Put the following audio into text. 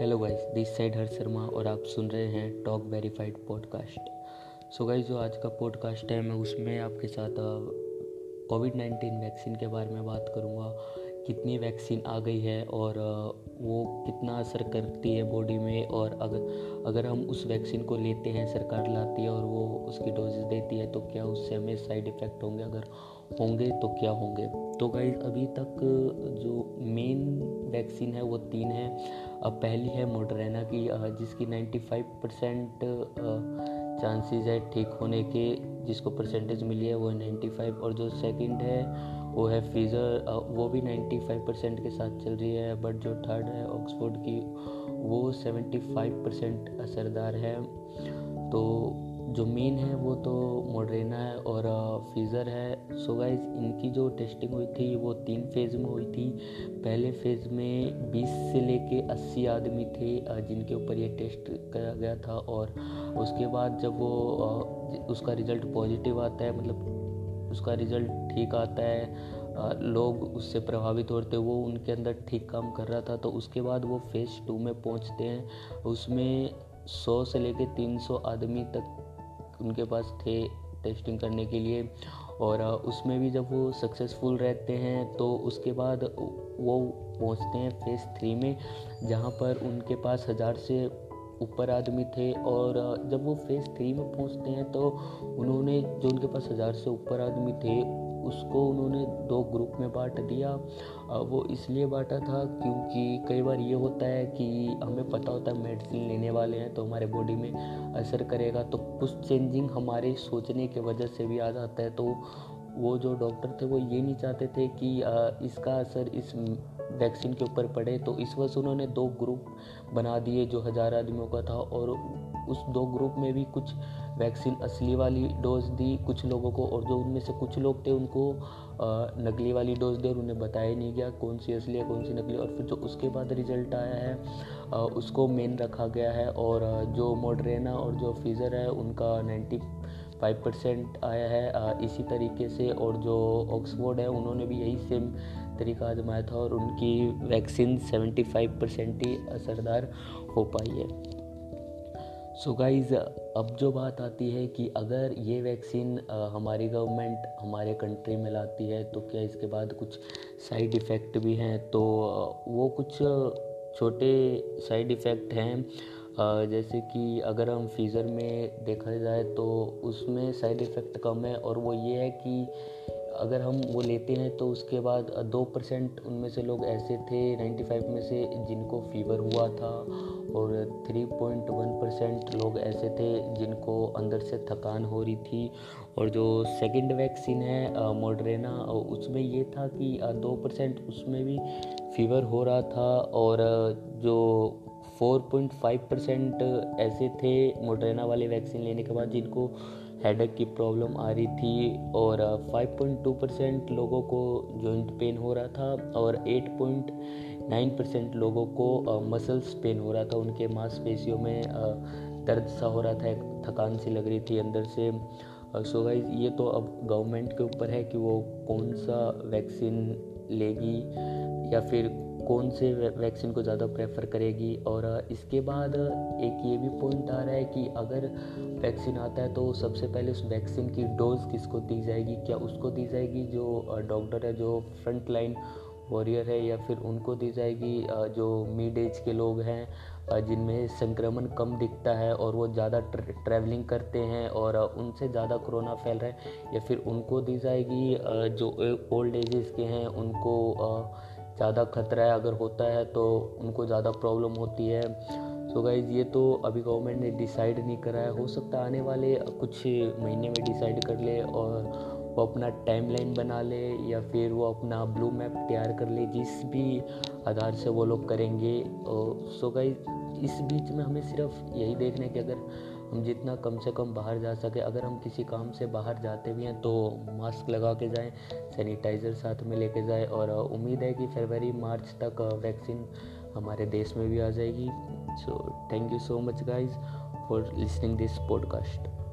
Hello guys, this side Harsh Sharma और आप सुन रहे हैं talk verified podcast. So guys, जो आज का पॉडकास्ट है मैं उसमें आपके साथ कोविड-19 वैक्सीन के बारे में बात करूँगा। कितनी वैक्सीन आ गई है और वो कितना असर करती है बॉडी में, और अगर हम उस वैक्सीन को लेते हैं, सरकार लाती है और वो उसकी डोजेस देती है, तो क्या उससे हमें साइड इफ़ेक्ट होंगे? अगर होंगे तो क्या होंगे? तो गाइस, अभी तक जो मेन वैक्सीन है वो 3 है। पहली है मॉडर्ना की, जिसकी 95% चांसेस है ठीक होने के, जिसको परसेंटेज मिली है वो है 95। और जो सेकंड है वो है फाइज़र, वो भी 95% के साथ चल रही है। बट जो थर्ड है ऑक्सफोर्ड की, वो 75% असरदार है। तो जो मेन है वो तो मॉडर्ना है और फाइज़र है। सो गाइस, इनकी जो टेस्टिंग हुई थी वो 3 फेज़ में हुई थी। पहले फेज़ में 20 से लेके 80 आदमी थे जिनके ऊपर ये टेस्ट किया गया था, और उसके बाद जब वो उसका रिज़ल्ट पॉजिटिव आता है, मतलब उसका रिज़ल्ट ठीक आता है, लोग उससे प्रभावित होते, वो उनके अंदर ठीक काम कर रहा था, तो उसके बाद वो फेज़ 2 में पहुंचते हैं। उसमें 100 से लेके 300 आदमी तक उनके पास थे टेस्टिंग करने के लिए, और उसमें भी जब वो सक्सेसफुल रहते हैं तो उसके बाद वो पहुंचते हैं फेज़ 3 में, जहां पर उनके पास 1000 से ऊपर आदमी थे। और जब वो फेज़ 3 में पहुंचते हैं तो उन्होंने, जो उनके पास 1000 से ऊपर आदमी थे, उसको उन्होंने 2 ग्रुप में बांट दिया। वो इसलिए बांटा था क्योंकि कई बार ये होता है कि हमें पता होता है मेडिसिन लेने वाले हैं तो हमारे बॉडी में असर करेगा, तो कुछ चेंजिंग हमारे सोचने की वजह से भी आ जाता है। तो वो जो डॉक्टर थे वो ये नहीं चाहते थे कि इसका असर इस वैक्सीन के ऊपर पड़े, तो इस वजह से उन्होंने 2 ग्रुप बना दिए जो 1000 आदमियों का था। और उस 2 ग्रुप में भी कुछ वैक्सीन असली वाली डोज दी कुछ लोगों को, और जो उनमें से कुछ लोग थे उनको नकली वाली डोज दी, और उन्हें बताया नहीं गया कौन सी असली है कौन सी नकली। और फिर जो उसके बाद रिजल्ट आया है उसको मेन रखा गया है। और जो मॉडर्ना और जो फाइज़र है उनका 95% आया है इसी तरीके से। और जो ऑक्सफोर्ड है उन्होंने भी यही सेम तरीका आजमाया था और उनकी वैक्सीन 75% ही असरदार हो पाई है। सो गाइज़, अब जो बात आती है कि अगर ये वैक्सीन हमारी गवर्नमेंट हमारे कंट्री में लाती है तो क्या इसके बाद कुछ साइड इफ़ेक्ट भी हैं? तो वो कुछ छोटे साइड इफ़ेक्ट हैं। जैसे कि अगर हम फाइज़र में देखा जाए तो उसमें साइड इफ़ेक्ट कम है, और वो ये है कि अगर हम वो लेते हैं तो उसके बाद 2% उनमें से लोग ऐसे थे 95 में से जिनको फीवर हुआ था, और 3.1% लोग ऐसे थे जिनको अंदर से थकान हो रही थी। और जो सेकंड वैक्सीन है मॉडर्ना, उसमें ये था कि 2% उसमें भी फीवर हो रहा था, और जो 4.5% ऐसे थे मॉडर्ना वाले वैक्सीन लेने के बाद जिनको हेडेक की प्रॉब्लम आ रही थी, और 5.2% लोगों को जॉइंट पेन हो रहा था, और 8.9% लोगों को मसल्स पेन हो रहा था, उनके मांसपेशियों में दर्द सा हो रहा था, थकान सी लग रही थी अंदर से। सो गाइस, ये तो अब गवर्नमेंट के ऊपर है कि वो कौन सा वैक्सीन लेगी या फिर कौन से वैक्सीन को ज़्यादा प्रेफर करेगी। और इसके बाद एक ये भी पॉइंट आ रहा है कि अगर वैक्सीन आता है तो सबसे पहले उस वैक्सीन की डोज किसको दी जाएगी? क्या उसको दी जाएगी जो डॉक्टर है, जो फ्रंट लाइन वॉरियर है, या फिर उनको दी जाएगी जो मिड एज के लोग हैं जिनमें संक्रमण कम दिखता है और वो ज़्यादा ट्रैवलिंग करते हैं और उनसे ज़्यादा कोरोना फैल रहा है, या फिर उनको दी जाएगी जो ओल्ड एजेस के हैं, उनको ज़्यादा खतरा है, अगर होता है तो उनको ज़्यादा प्रॉब्लम होती है। सो गाइज़, ये तो अभी गवर्नमेंट ने डिसाइड नहीं करा है, हो सकता है आने वाले कुछ महीने में डिसाइड कर ले और वो अपना टाइमलाइन बना ले, या फिर वो अपना ब्लू मैप तैयार कर ले, जिस भी आधार से वो लोग करेंगे। सो गाइज़, इस बीच में हमें सिर्फ यही देखना है कि अगर हम जितना कम से कम बाहर जा सके, अगर हम किसी काम से बाहर जाते भी हैं तो मास्क लगा के जाएं, सैनिटाइज़र साथ में लेके जाएं, और उम्मीद है कि फरवरी मार्च तक वैक्सीन हमारे देश में भी आ जाएगी। So thank you so much guys for listening this podcast.